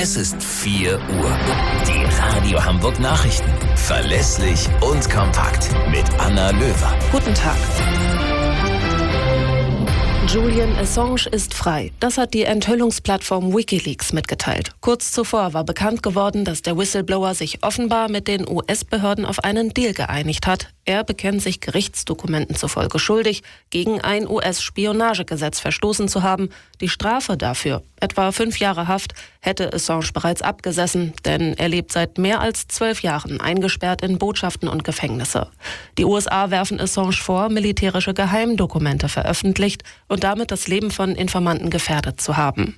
Es ist 4 Uhr. Die Radio Hamburg Nachrichten. Verlässlich und kompakt. Mit Anna Löwer. Guten Tag. Julian Assange ist frei. Das hat die Enthüllungsplattform WikiLeaks mitgeteilt. Kurz zuvor war bekannt geworden, dass der Whistleblower sich offenbar mit den US-Behörden auf einen Deal geeinigt hat. Er bekennt sich Gerichtsdokumenten zufolge schuldig, gegen ein US-Spionagegesetz verstoßen zu haben. Die Strafe dafür, etwa 5 Jahre Haft, hätte Assange bereits abgesessen, denn er lebt seit mehr als 12 Jahren eingesperrt in Botschaften und Gefängnisse. Die USA werfen Assange vor, militärische Geheimdokumente veröffentlicht und damit das Leben von Informanten gefährdet zu haben.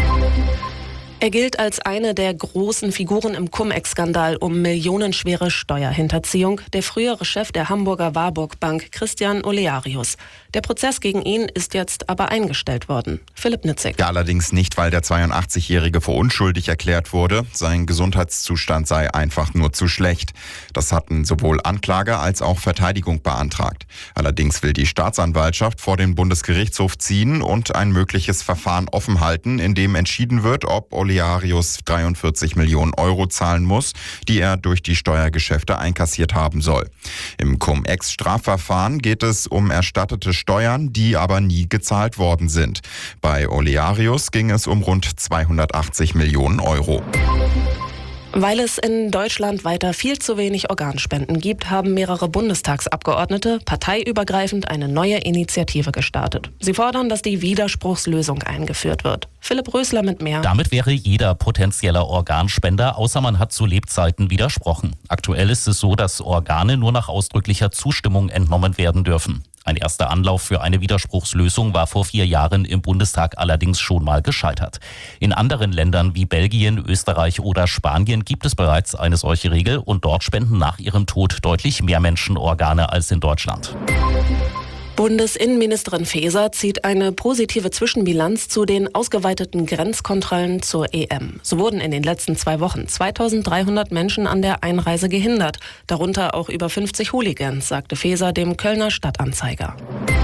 Er gilt als eine der großen Figuren im Cum-Ex-Skandal um millionenschwere Steuerhinterziehung, der frühere Chef der Hamburger Warburg Bank, Christian Olearius. Der Prozess gegen ihn ist jetzt aber eingestellt worden. Philipp Nitzig. Ja, allerdings nicht, weil der 82-Jährige für unschuldig erklärt wurde. Sein Gesundheitszustand sei einfach nur zu schlecht. Das hatten sowohl Anklage als auch Verteidigung beantragt. Allerdings will die Staatsanwaltschaft vor den Bundesgerichtshof ziehen und ein mögliches Verfahren offen halten, in dem entschieden wird, ob Olearius 43 Millionen Euro zahlen muss, die er durch die Steuergeschäfte einkassiert haben soll. Im Cum-Ex-Strafverfahren geht es um erstattete Steuern, die aber nie gezahlt worden sind. Bei Olearius ging es um rund 280 Millionen Euro. Weil es in Deutschland weiter viel zu wenig Organspenden gibt, haben mehrere Bundestagsabgeordnete parteiübergreifend eine neue Initiative gestartet. Sie fordern, dass die Widerspruchslösung eingeführt wird. Philipp Rösler mit mehr. Damit wäre jeder potenzieller Organspender, außer man hat zu Lebzeiten widersprochen. Aktuell ist es so, dass Organe nur nach ausdrücklicher Zustimmung entnommen werden dürfen. Ein erster Anlauf für eine Widerspruchslösung war vor 4 Jahren im Bundestag allerdings schon mal gescheitert. In anderen Ländern wie Belgien, Österreich oder Spanien gibt es bereits eine solche Regel und dort spenden nach ihrem Tod deutlich mehr Menschen Organe als in Deutschland. Bundesinnenministerin Faeser zieht eine positive Zwischenbilanz zu den ausgeweiteten Grenzkontrollen zur EM. So wurden in den letzten 2 Wochen 2300 Menschen an der Einreise gehindert, darunter auch über 50 Hooligans, sagte Faeser dem Kölner Stadtanzeiger.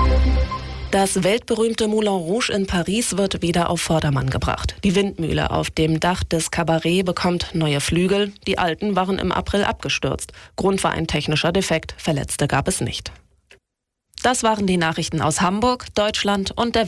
Das weltberühmte Moulin Rouge in Paris wird wieder auf Vordermann gebracht. Die Windmühle auf dem Dach des Cabaret bekommt neue Flügel. Die alten waren im April abgestürzt. Grund war ein technischer Defekt. Verletzte gab es nicht. Das waren die Nachrichten aus Hamburg, Deutschland und der